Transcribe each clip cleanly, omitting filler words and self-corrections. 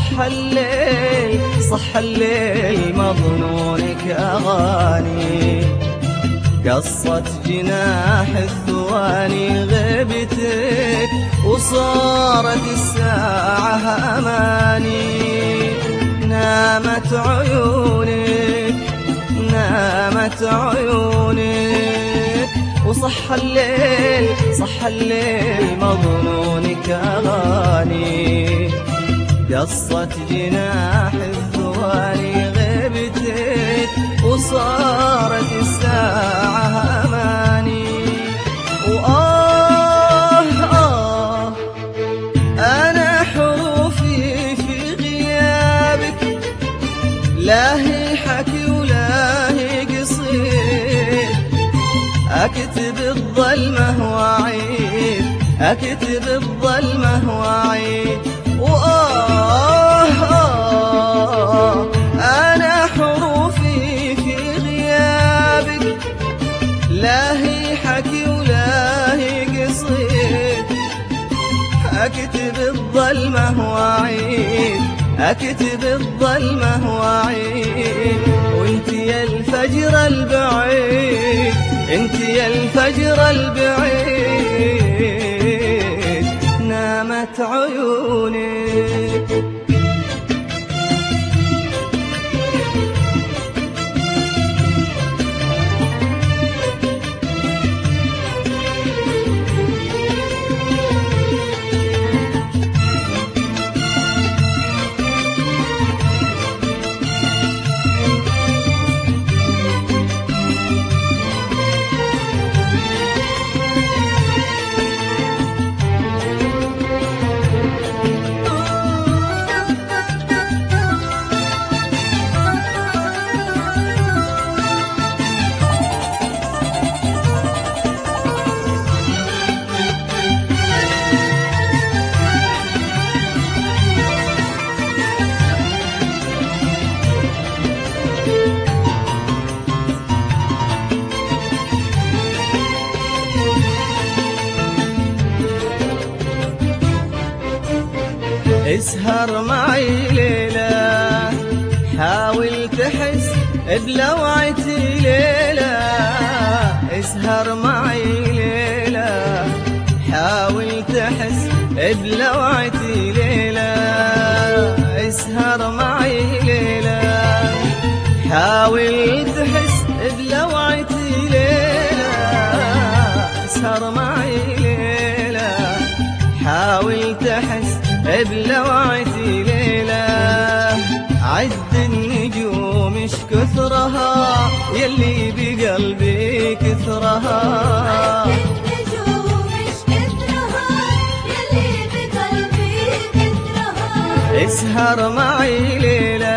صح الليل صح الليل مظنونك أغاني، قصت جناح الثواني غيبتك وصارت الساعة أماني. نامت عيونك نامت عيونك وصح الليل صح الليل مظنونك أغاني، قصت جناح الثواني غيبتك وصارت الساعة أماني. أنا حروفي في غيابك لا هي حكي ولا هي قصير، أكتب الظلمة وأعيد أكتب الظلمة وأعيد. أنا حروفي في غيابك لا هي حكي ولا هي قصير، أكتب الظلمة وأعيد أكتب الظلمة وأعيد. وانت يا الفجر البعيد انت يا الفجر البعيد نامت عيونك. اسهر معي ليلة حاول تحس بلوعتي ليلة، اسهر معي ليلة حاول تحس بلوعتي ليلة، اسهر معي ليلة حاول تحس بلوعتي ليلة، اسهر معي ليلة حاول تحس بلوعتي ليلة. عد النجوم اش كثرها يلي بقلبي كثرها، عد النجوم اش كثرها يلي بقلبي كثرها. اسهر معي ليلة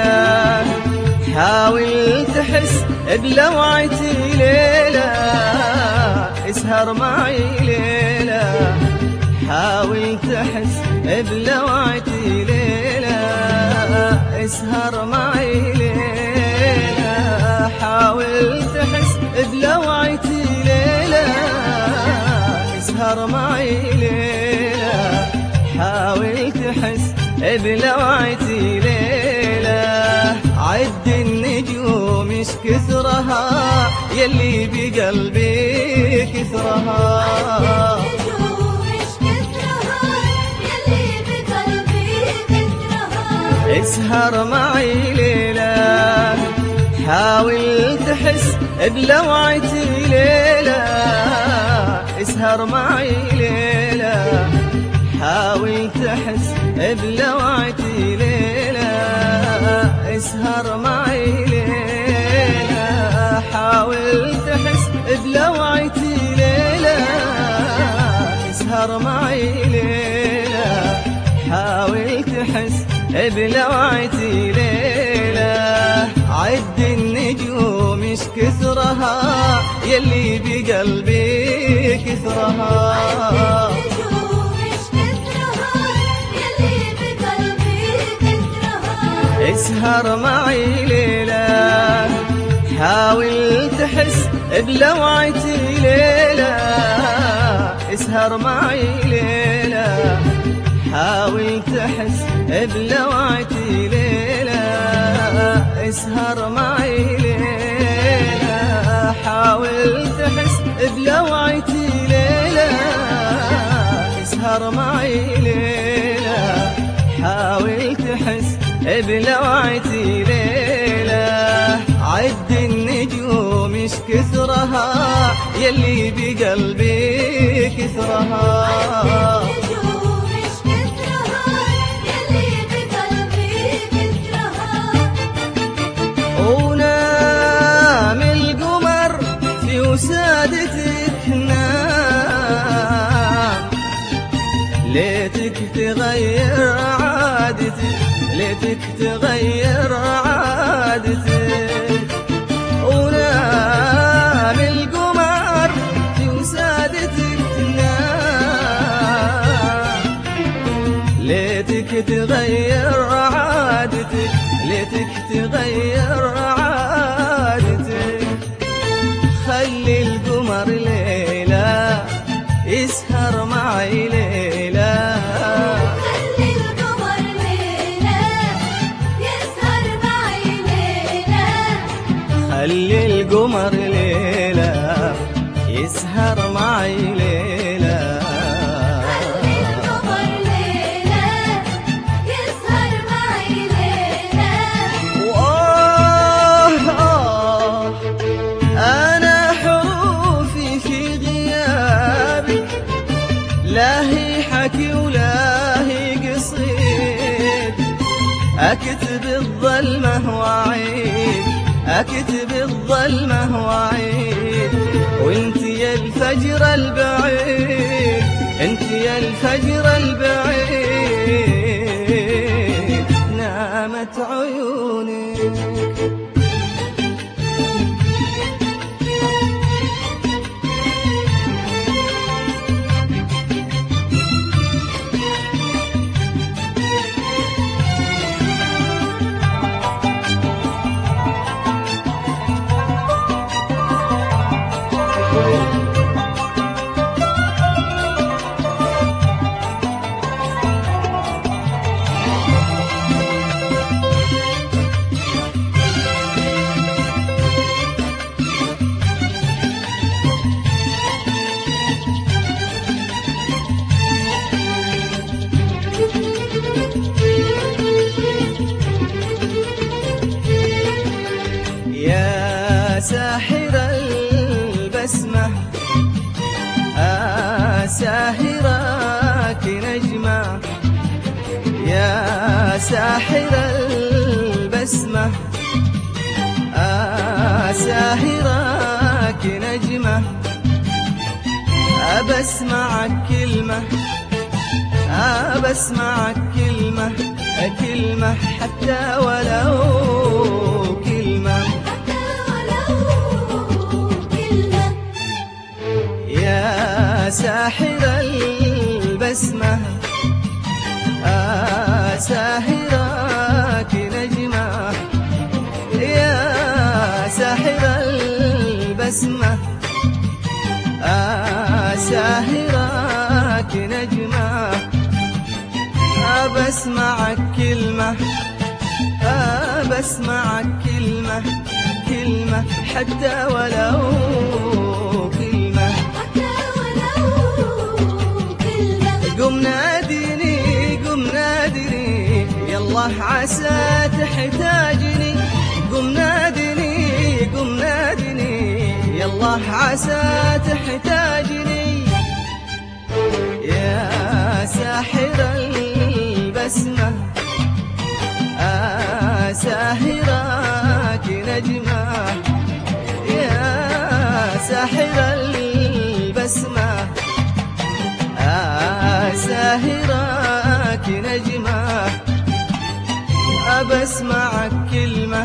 حاول تحس بلوعتي ليلة، اسهر معي ليلة حاول تحس بلوعتي ليلة، اسهر معي ليلة حاول تحس بلوعتي ليلة، اسهر معي ليلة حاول تحس بلوعتي ليلة. عد النجوم اش كثرها يلي بقلبي كثرها، اسهر معي ليلة حاول تحس بلوعتي ليلة، اسهر معي ليلة حاول تحس بلوعتي ليلة، اسهر معي ليلة حاول تحس بلوعتي ليلة، اسهر معي ليلة حاول تحس بلوعتي ليلة. عد النجوم اش كثرها يلي بقلبي كثرها، عد النجوم اش كثرها يلي بقلبي كثرها. اسهر معي ليلة حاول تحس بلوعتي ليلة، اسهر معي ليلة حاول تحس بلوعتي اسهر معي ليلة، حاول تحس بلوعتي ليلة. عد النجوم ايش كثرها يلي بقلبي كثرها. النجوم ايش كثرها يلي بقلبي كثرها. ونام القمر في وسادتك نام، ليتك تغير عادتك، ليتك تغير عادتك. ونام القمر في وسادتك نام، ليتك تغير عادتك، ليتك تغير عادتك. خلي القمر ليلة يسهر معي ليلة، خلي القمر ليلة يسهر معي ليلة. خلي القمر ليلة يسهر معي ليلة. خلي القمر ليلة يسهر معي ليلة. أنا حروفي في غيابك لا هي حكي ولا هي قصيد، أكتب الظلمة وعيد، أكتب الظلمة وعيد. وانت يا الفجر البعيد، انت يا الفجر البعيد، نامت عيونك. يا ساحر البسمة ساهراك نجمة، يا ساحر البسمة ساهراك نجمة. أبسمعك كلمة، أبسمعك كلمة، كلمة حتى ولو كلمة. حتى ولو كلمة. يا ساحر البسمة ساهراك نجمة، يا ساحر البسمة ساهراك نجمة. أبسمعك كلمة، أبسمعك كلمة، كلمة حتى ولو كلمة. حتى ولو كلمة. قم ناديني، قم ناديني يالله عسى تحتاجني. قم ناديني، قم ناديني يالله عسى تحتاجني. يا ساحر البسمة ساهراك نجمة، يا ساحر البسمة ساهراك نجمة. أبسمعك كلمة،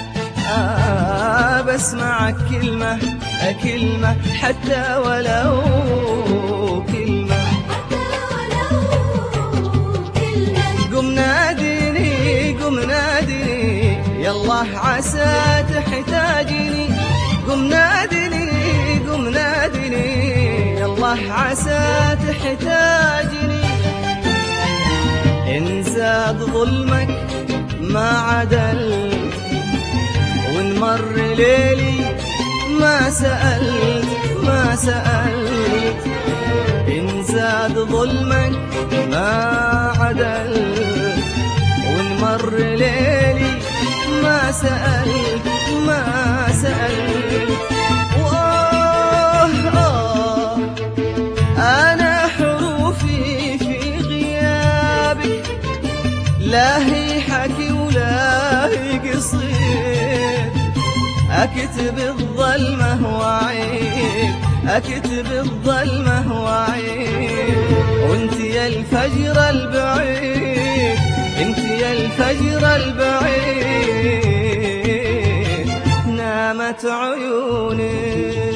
أبسمعك كلمة، كلمة حتى ولو كلمة. حتى ولو كلمة. قم ناديني، قم ناديني يالله عسى تحتاجني. قم ناديني، قم ناديني يالله عسى تحتاجني. إن زاد ظلمك ما عدلت، وإن مر ليلي ما سألت، ما سألت. إن زاد ظلمك ما عدل، وإن مر ليلي ما سألت ما سألت. أنا حروفي في غيابك لا هي حكي ولا هي قصير، أكتب الظلمة وعيب، أكتب الظلمة وعيب. وانت يا الفجر البعيد، انت يا الفجر البعيد، نامت عيوني.